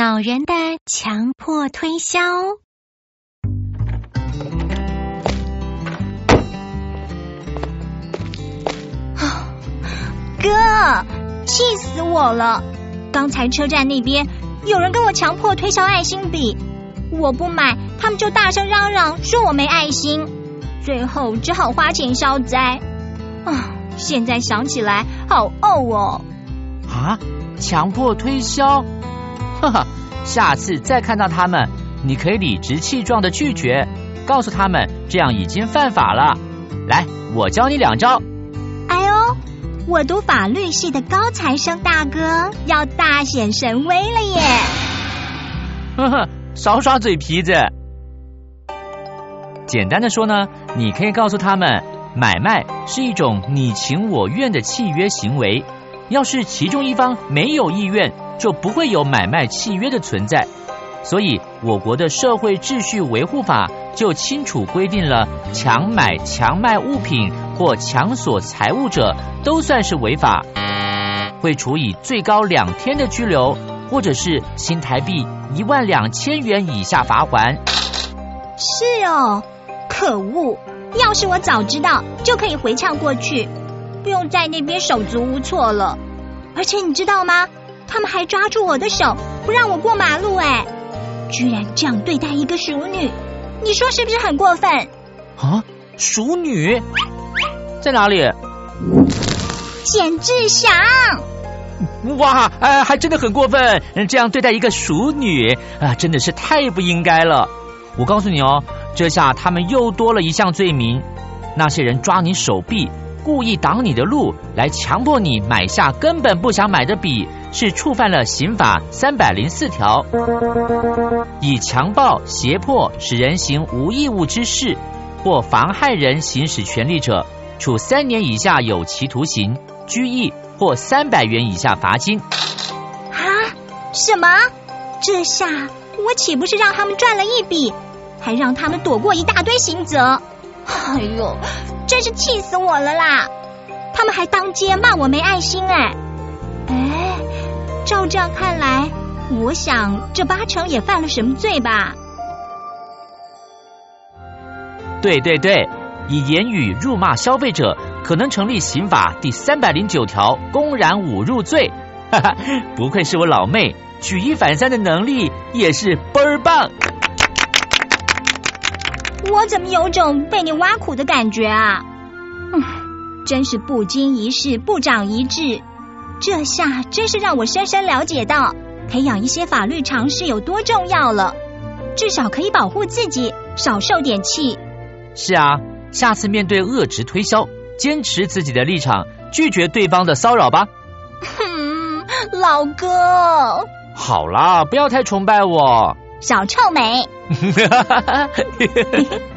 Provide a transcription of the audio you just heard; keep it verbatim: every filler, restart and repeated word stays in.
恼人的强迫推销。 哥，气死我了！刚才车站那边有人跟我强迫推销爱心笔，我不买，他们就大声嚷嚷说我没爱心，最后只好花钱消灾。啊，现在想起来好怄哦。 啊，强迫推销？哈哈，下次再看到他们，你可以理直气壮的拒绝，告诉他们这样已经犯法了。来，我教你两招。 哎呦，我读法律系的高材生大哥要大显神威了耶！ 呵呵，少耍嘴皮子。简单的说呢，你可以告诉他们，买卖是一种你情我愿的契约行为，要是其中一方没有意愿，就不会有买卖契约的存在。所以我国的社会秩序维护法就清楚规定了，强买强卖物品或强索财物者都算是违法，会处以最高两天的拘留，或者是新台币一万两千元以下罚锾。 是哦，可恶！要是我早知道，就可以回呛过去，不用在那边手足无措了。而且你知道吗？他们还抓住我的手，不让我过马路，哎，居然这样对待一个淑女，你说是不是很过分？ 啊，淑女在哪里？ 简志祥！ 哇，哎，还真的很过分，这样对待一个淑女啊，真的是太不应该了。我告诉你哦，这下他们又多了一项罪名，那些人抓你手臂，故意挡你的路，来强迫你买下根本不想买的笔，是触犯了刑法三百零四条，以强暴、胁迫使人行无义务之事，或妨害人行使权利者，处三年以下有期徒刑、拘役或三百元以下罚金。 啊？什么？这下我岂不是让他们赚了一笔，还让他们躲过一大堆刑责？哎呦，真是气死我了啦！他们还当街骂我没爱心，哎哎，照这样看来，我想这八成也犯了什么罪吧？ 对对对，以言语辱骂消费者，可能成立刑法第三百零九条公然侮辱罪。哈哈，不愧是我老妹，举一反三的能力也是倍儿棒。 我怎么有种被你挖苦的感觉啊？嗯，真是不经一事不长一智，这下真是让我深深了解到培养一些法律常识有多重要了，至少可以保护自己，少受点气。 是啊，下次面对恶质推销，坚持自己的立场，拒绝对方的骚扰吧。 哼，老哥。 好啦，不要太崇拜我。 小臭美。